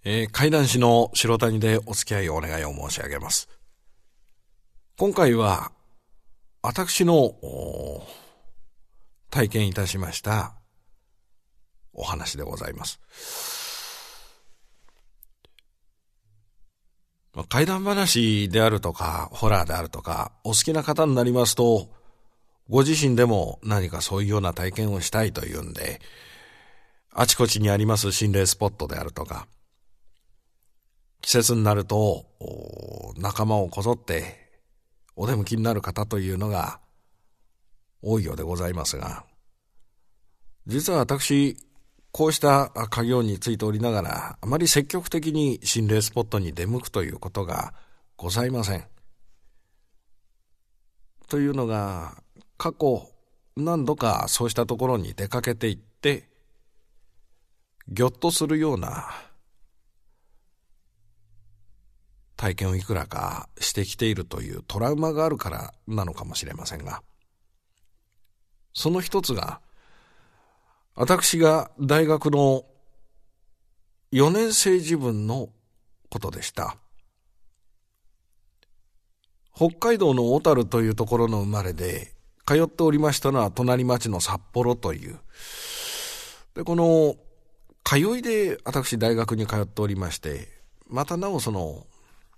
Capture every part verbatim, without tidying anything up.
えー、怪談師の白谷でお付き合いをお願いを申し上げます。今回は私の体験いたしましたお話でございます。怪談話であるとかホラーであるとかお好きな方になりますと、ご自身でも何かそういうような体験をしたいというんで、あちこちにあります心霊スポットであるとか、季節になると仲間をこぞってお出向きになる方というのが多いようでございますが、実は私こうした家業についておりながら、あまり積極的に心霊スポットに出向くということがございません。というのが、過去何度かそうしたところに出かけていってぎょっとするような体験をいくらかしてきているというトラウマがあるからなのかもしれませんが、その一つが私が大学のよねん生時分のことでした。北海道の小樽というところの生まれで、通っておりましたのは隣町の札幌という。で、この通いで私大学に通っておりまして、またなおその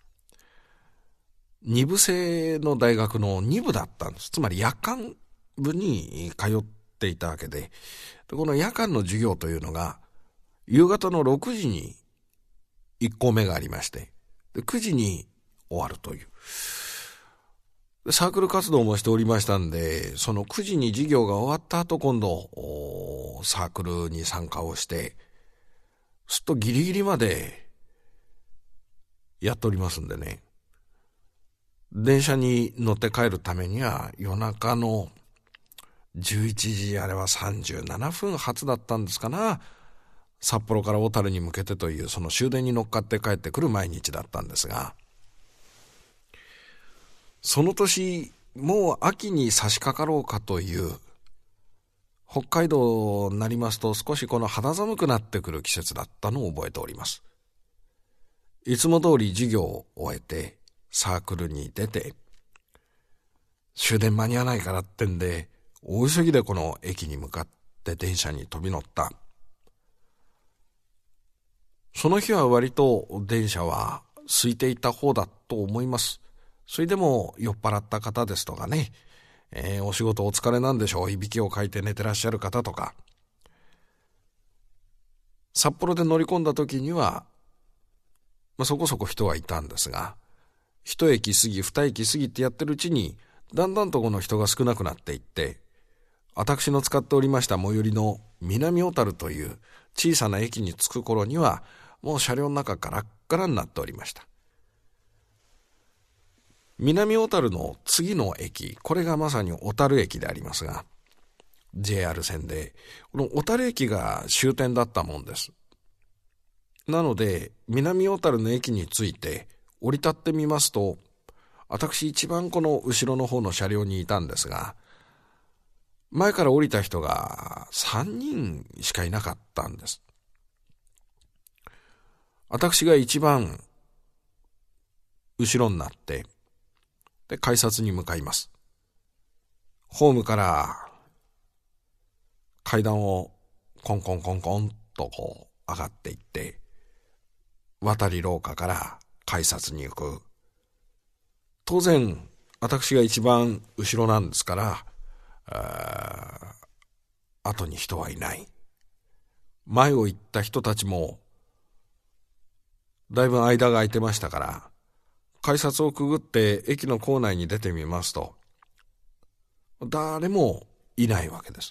二部制の大学の二部だったんです。つまり夜間部に通っていたわけで、でこの夜間の授業というのが夕方のろくじにいっ校目がありまして、でくじに終わるという。でサークル活動もしておりましたんで、そのくじに授業が終わった後、今度サークルに参加をして、すっとギリギリまでやっておりますんでね。電車に乗って帰るためには夜中のじゅういちじ、あれはさんじゅうななふん発だったんですかな、札幌から小樽に向けてというその終電に乗っかって帰ってくる毎日だったんですが、その年もう秋に差し掛かろうかという、北海道になりますと少しこの肌寒くなってくる季節だったのを覚えております。いつも通り授業を終えてサークルに出て、終電間に合わないからってんで大急ぎでこの駅に向かって電車に飛び乗った。その日は割と電車は空いていた方だと思います。それでも酔っ払った方ですとかね、えー、お仕事お疲れなんでしょう、いびきをかいて寝てらっしゃる方とか、札幌で乗り込んだ時には、まあ、そこそこ人はいたんですが、一駅過ぎ二駅過ぎってやってるうちにだんだんとこの人が少なくなっていって、私の使っておりました最寄りの南小樽という小さな駅に着く頃にはもう車両の中からっからになっておりました。南小樽の次の駅、これがまさに小樽駅でありますが、 ジェイアール 線でこの小樽駅が終点だったもんです。なので南小樽の駅に着いて降り立ってみますと、私一番この後ろの方の車両にいたんですが、前から降りた人がさんにんしかいなかったんです。私が一番後ろになってで改札に向かいます。ホームから階段をコンコンコンコンとこう上がっていって、渡り廊下から改札に行く。当然私が一番後ろなんですから、あ後に人はいない。前を行った人たちもだいぶ間が空いてましたから、改札をくぐって駅の構内に出てみますと、誰もいないわけです。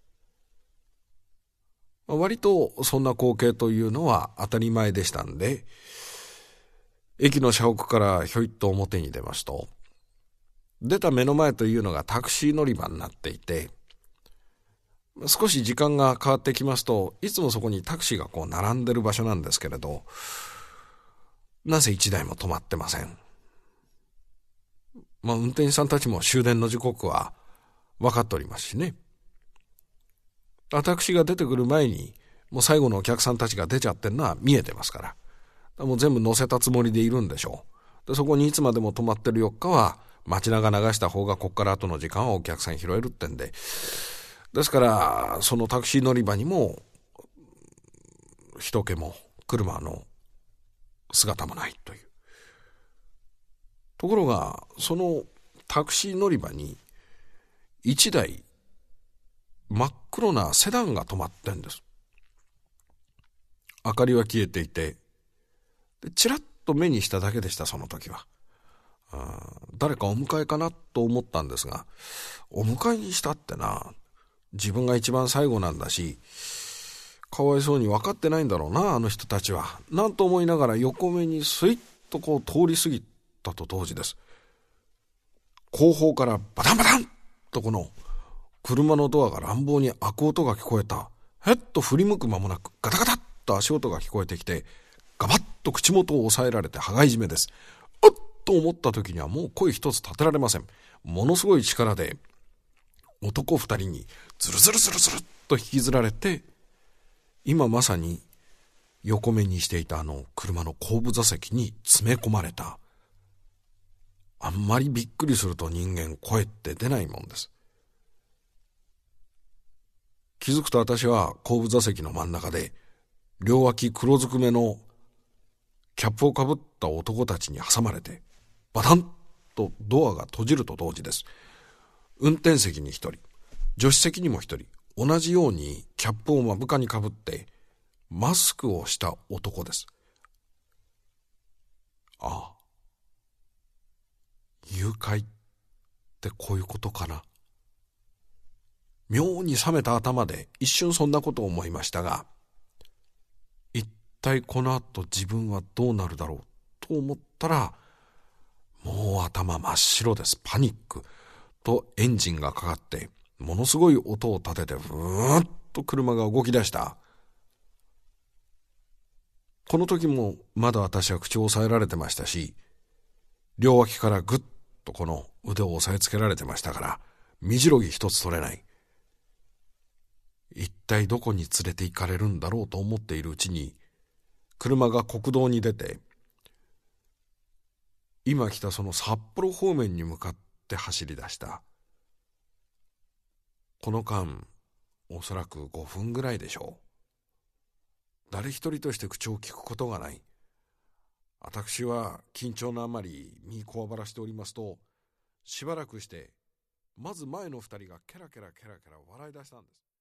割とそんな光景というのは当たり前でしたんで、駅の社屋からひょいっと表に出ますと、出た目の前というのがタクシー乗り場になっていて、少し時間が変わってきますと、いつもそこにタクシーがこう並んでる場所なんですけれど、なぜ一台も止まってません。まあ運転手さんたちも終電の時刻は分かっておりますしね。私が出てくる前にもう最後のお客さんたちが出ちゃってるのは見えてますから、 もう全部乗せたつもりでいるんでしょう。で、そこにいつまでも泊まってるよっかは、街中流した方がこっから後の時間はお客さん拾えるってんで。ですから、そのタクシー乗り場にも、人気も車の姿もないという。ところが、そのタクシー乗り場に、一台、真っ黒なセダンが止まってんです。明かりは消えていて、でチラッと目にしただけでした、その時は。あ誰かお迎えかなと思ったんですが、お迎えにしたってな、自分が一番最後なんだし、かわいそうに分かってないんだろうな、あの人たちは。なんと思いながら横目にスイッとこう通り過ぎたと同時です。後方からバタンバタンとこの車のドアが乱暴に開く音が聞こえた。へっと振り向く間もなくガタガタっと足音が聞こえてきて、ガバッと口元を押さえられて羽交い締めです。うっと思った時にはもう声一つ立てられません。ものすごい力で男二人にズルズルズルズルっと引きずられて、今まさに横目にしていたあの車の後部座席に詰め込まれた。あんまりびっくりすると人間声って出ないもんです。気づくと私は後部座席の真ん中で、両脇黒ずくめのキャップをかぶった男たちに挟まれて、バタンとドアが閉じると同時です。運転席に一人、助手席にも一人、同じようにキャップを目深にかぶってマスクをした男です。ああ、誘拐ってこういうことかな。妙に冷めた頭で一瞬そんなことを思いましたが、一体この後自分はどうなるだろうと思ったら、もう頭真っ白です。パニックとエンジンがかかってものすごい音を立てて、ふーっと車が動き出した。この時もまだ私は口を押さえられてましたし、両脇からぐっとこの腕を押さえつけられてましたから、身じろぎ一つ取れない。一体どこに連れて行かれるんだろうと思っているうちに、車が国道に出て、今来たその札幌方面に向かって走り出した。この間、おそらくごふんぐらいでしょう。誰一人として口を聞くことがない。私は緊張のあまり身こわばらしておりますと、しばらくして、まず前の二人がケラケラケラケラ笑い出したんです。